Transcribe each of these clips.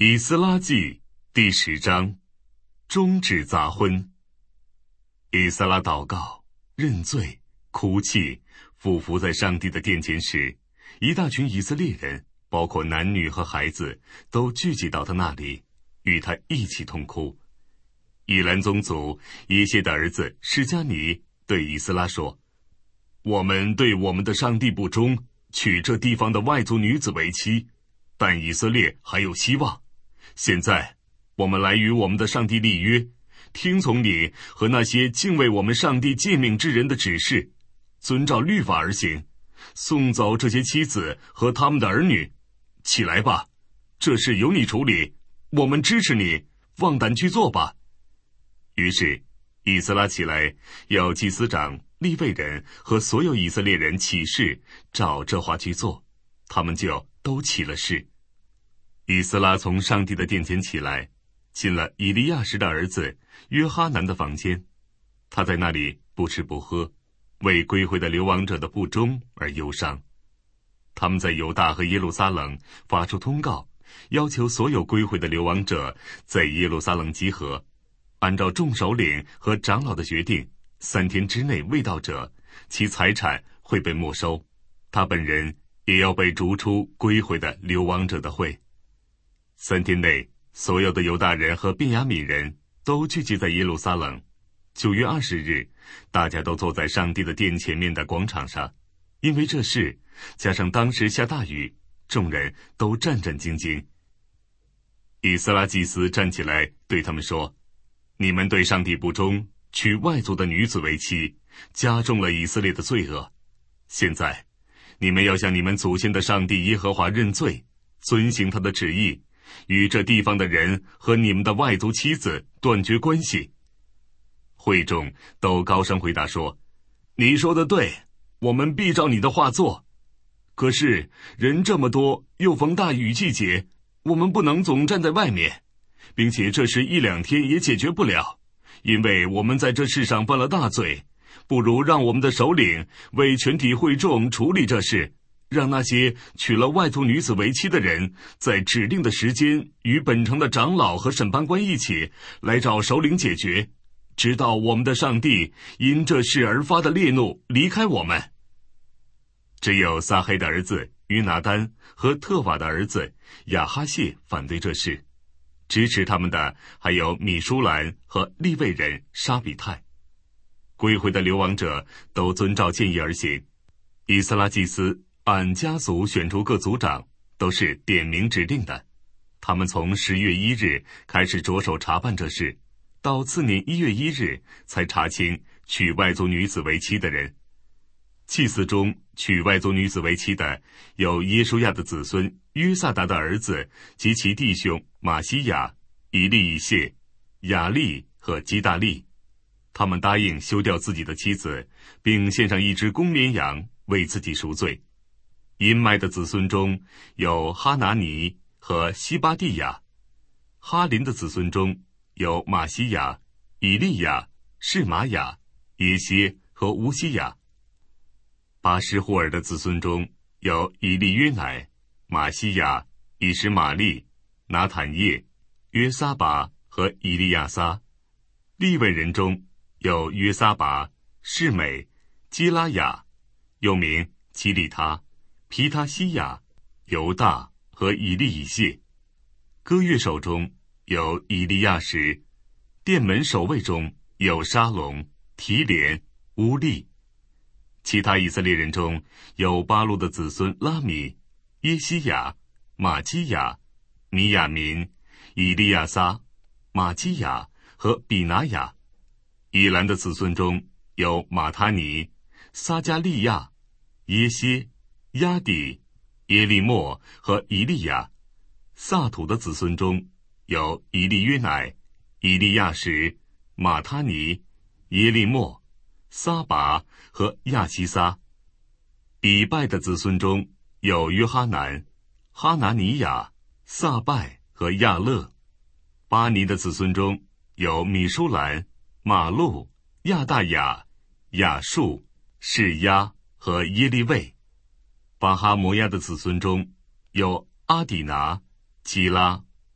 以斯拉记第10章，终止杂婚。以斯拉祷告、认罪、哭泣，俯伏在上帝的殿前时，一大群以色列人，包括男女和孩子，都聚集到他那里，与他一起痛哭。以兰宗族耶谢的儿子施加尼对以斯拉说：我们对我们的上帝不忠，娶这地方的外族女子为妻，但以色列还有希望。现在我们来与我们的上帝立约，听从你和那些敬畏我们上帝诫命之人的指示，遵照律法而行，送走这些妻子和他们的儿女。起来吧，这事由你处理，我们支持你，放胆去做吧。于是以斯拉起来，要祭司长、利未人和所有以色列人起誓，照这话去做，他们就都起了誓。以斯拉从上帝的殿前起来，进了以利亚时的儿子约哈南的房间，他在那里不吃不喝，为归回的流亡者的不忠而忧伤。他们在犹大和耶路撒冷发出通告，要求所有归回的流亡者在耶路撒冷集合，按照众首领和长老的决定，3天之内未到者，其财产会被没收，他本人也要被逐出归回的流亡者的会。3天内，所有的犹大人和便雅悯人都聚集在耶路撒冷。9月20日，大家都坐在上帝的殿前面的广场上，因为这事加上当时下大雨，众人都战战兢兢。以斯拉祭司站起来对他们说：你们对上帝不忠，娶外族的女子为妻，加重了以色列的罪恶。现在你们要向你们祖先的上帝耶和华认罪，遵行他的旨意，与这地方的人和你们的外族妻子断绝关系。会众都高声回答说：你说的对，我们必照你的话做。可是人这么多，又逢大雨季节，我们不能总站在外面，并且这事1、2天也解决不了，因为我们在这世上犯了大罪，不如让我们的首领为全体会众处理这事，让那些娶了外族女子为妻的人，在指定的时间与本城的长老和审判官一起来找首领解决，直到我们的上帝因这事而发的烈怒离开我们。只有撒黑的儿子约拿单和特法的儿子亚哈谢反对这事，支持他们的还有米舒兰和利未人沙比泰。归回的流亡者都遵照建议而行。以斯拉祭司按家族选出各族长，都是点名指定的。他们从10月1日开始着手查办这事，到次年1月1日才查清娶外族女子为妻的人。祭司中娶外族女子为妻的有耶书亚的子孙约萨达的儿子及其弟兄马西亚、以利以谢、雅利和基大利。他们答应休掉自己的妻子，并献上一只公绵羊为自己赎罪。阴麦的子孙中有哈拿尼和西巴蒂亚。哈林的子孙中有马西亚、以利亚、示玛雅、耶歇和乌西亚。巴施户尔的子孙中有以利约乃、马西亚、以实玛利、拿坦叶、约撒拔和以利亚撒。利未人中有约撒拔、示美、基拉雅，又名基利他、皮他西亚、犹大和以利以谢。歌乐手中有以利亚什。殿门守卫中有沙龙、提连、乌利。其他以色列人中有巴路的子孙拉米、耶西亚、马基亚、米亚民、以利亚撒、马基亚和比拿雅。以兰的子孙中有马他尼、撒加利亚、耶歇、亚底、耶利莫和以利亚。萨土的子孙中有以利约乃、以利亚什、马他尼、耶利莫、撒拔和亚西撒。比拜的子孙中有约哈南、哈拿尼亚、撒拜和亚勒。巴尼的子孙中有米舒兰、马路、亚大雅、亚述、示压和耶利卫。巴哈摩亚的子孙中有阿底拿、基拉、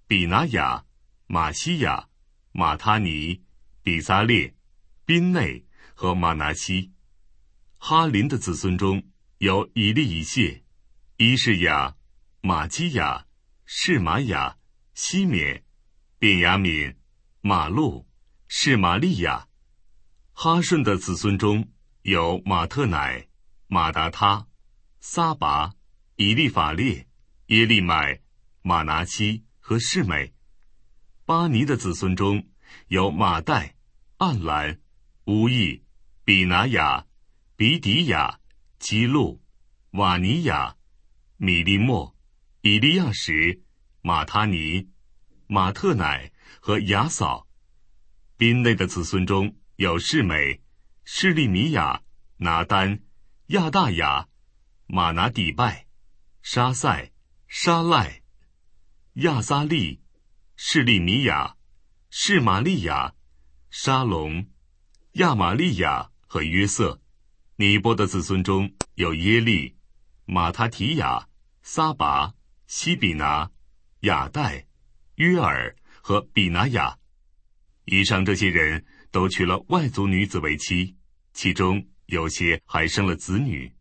比拿雅、马西亚、马他尼、比撒列、宾内和马拿西。哈林的子孙中有以利以谢、伊士雅、马基亚、示玛雅、西缅、便雅悯、马路、示玛利亚。哈顺的子孙中有马特乃、马达他、撒拔、以利法列、耶利买、马拿西和示美。巴尼的子孙中有马代、暗兰、乌益、比拿雅、比底亚、基路、瓦尼亚、米利莫、以利亚什、马他尼、马特乃和雅扫。宾内的子孙中有示美、示利米亚、拿丹、亚大雅、马拿底拜、沙塞、沙赖、亚撒利、示利米亚、示玛利亚、沙龙、亚玛利亚和约瑟。尼波的子孙中有耶利、马他提亚、撒拔、西比拿、亚代、约尔和比拿雅。以上这些人都娶了外族女子为妻，其中有些还生了子女。